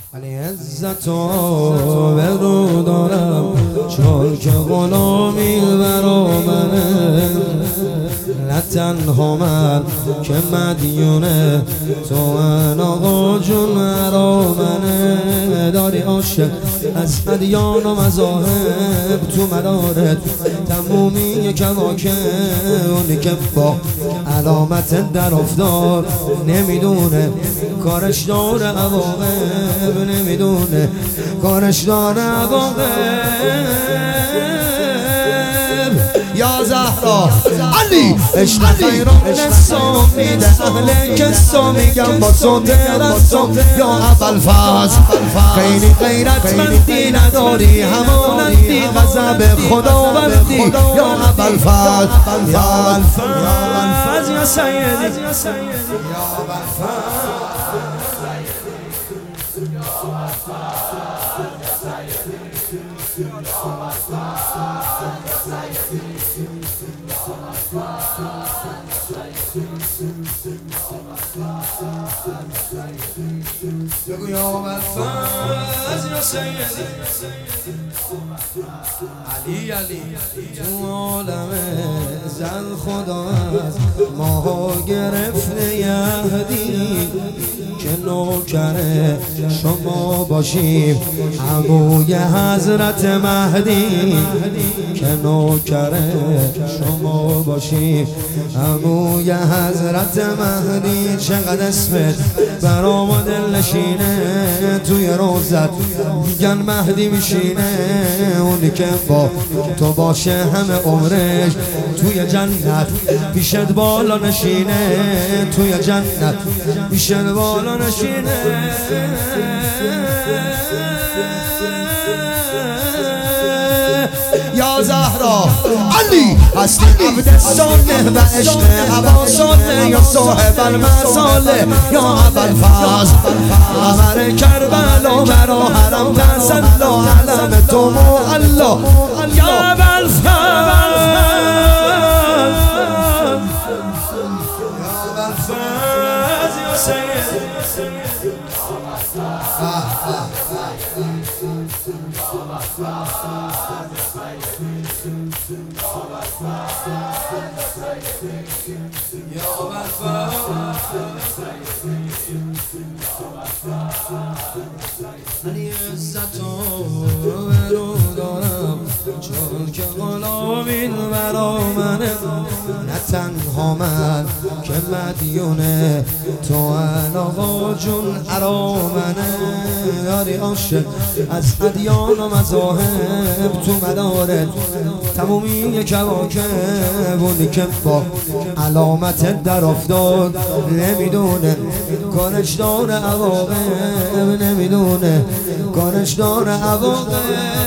علی عزت و برو دارم چون که غلامی برا منه، نه تنها من که مدیونه تو ان آقا جون مرا منه. داری عاشق از ادیان و مذاهب تو مدارت تمومی کواکب، اونی که با علامت در افتاد نمیدونه کارش داره عواقب، نمیدونه کارش داره عواقب. یا زهرا علی عشق خیران نسا میده اهل کسا، میگم با صوت رسا یا ابوالفضل خیلی غیرتمندی نداری همانندی غضب خداوندی یا ابوالفضل یا ابوالفضل یا سیدی یا ابوالفضل بگو یا ابوالفضل یا سیدی علی تو عالم زن خدا از ما گرفته یهدی که نوکر شما باشیم عموی حضرت مهدی، که نوکر شما باشیم عموی حضرت مهدی. چقدر اسمت برام دل نشینه توی روزت میگن مهدی میشینه، اونی که با تو باشه همه عمرش توی جنت پیشت بالا نشینه، توی جنت پیشت بالا نشینه. یا زهرا علی هستی عبد صالح و عشق ابا صالح یا صاحب المصالح یا ابوالفضل قمر کربلا برا حرم تسلا علم تو معلا یا ابوالفضل یا سیدی علی عزت و برو دارم چون که غلامین برا منه، نه تنها من که مدیونه تو ان آقا جون ارا منه. داری عاشق از ادیان و مذاهب تو مدارت تمومی کواکب، اونی که با علامت در افتاد نمیدونه کارش داره عواقب، نمیدونه کارش داره عواقب.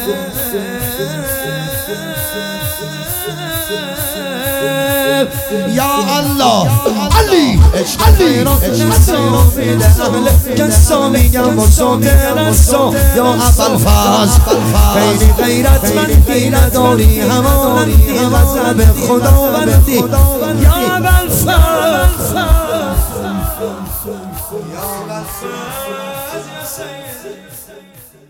یا الله علی عشق خیران نسا میده اهل کسا، میگم با صوت رسا یا ابوالفضل خیلی غیرتمندی نداری همانندی غضب خداوندی یا ابوالفضل یا ابوالفضل یا سیدی